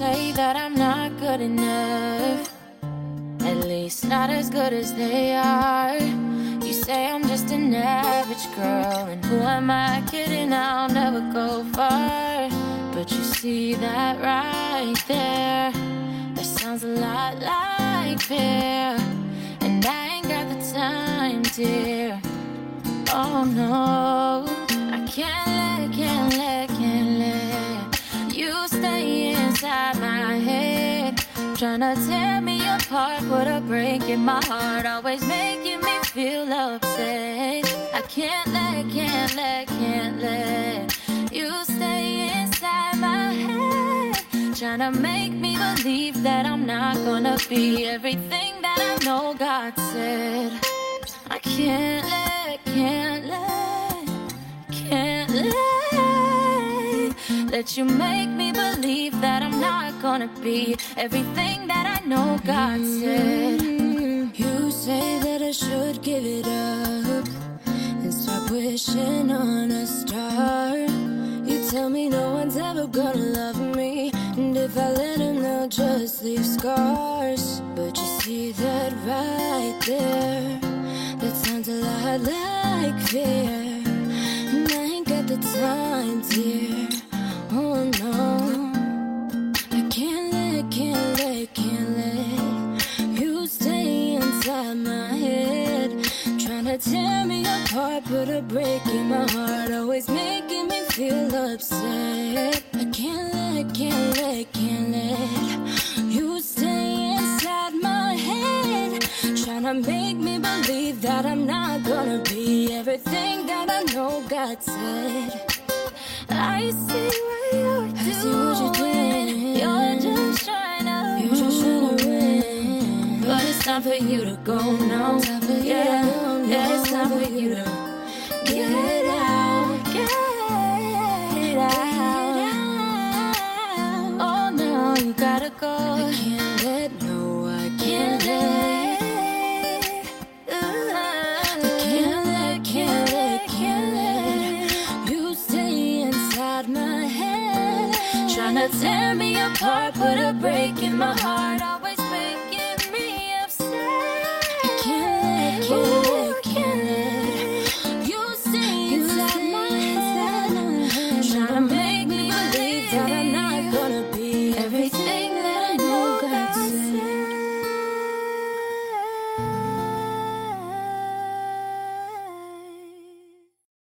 say that I'm not good enough, at least not as good as they are. You say I'm just an average girl, and who am I kidding? I'll never go far. But you see that right there, that sounds a lot like fear, and I ain't got the time, dear. Oh no, I can't let you stay inside my head, tryna tear me apart, put a break in my heart, always making me feel upset. I can't let you stay inside my head, tryna make me believe that I'm not gonna be everything that I know God said. I can't let you make me believe that I'm not gonna be everything that I know God said. You say that I should give it up and stop wishing on a star. You tell me no one's ever gonna love me, and if I let him, they'll just leave scars. But you see that right there, that sounds a lot like fear, and I ain't got the time, dear. Oh no, I can't let you stay inside my head, tryna tear me apart, put a break in my heart, always making me feel upset. I can't let you stay inside my head, tryna make me believe that I'm not gonna be everything that I know God said. I see what you're doing. You're just trying to win. But it's time for you to go now. Yeah, it's time for you to get out. Oh no, you gotta go. I can't let you stay inside my head, tryna tear me apart, put a break in my heart,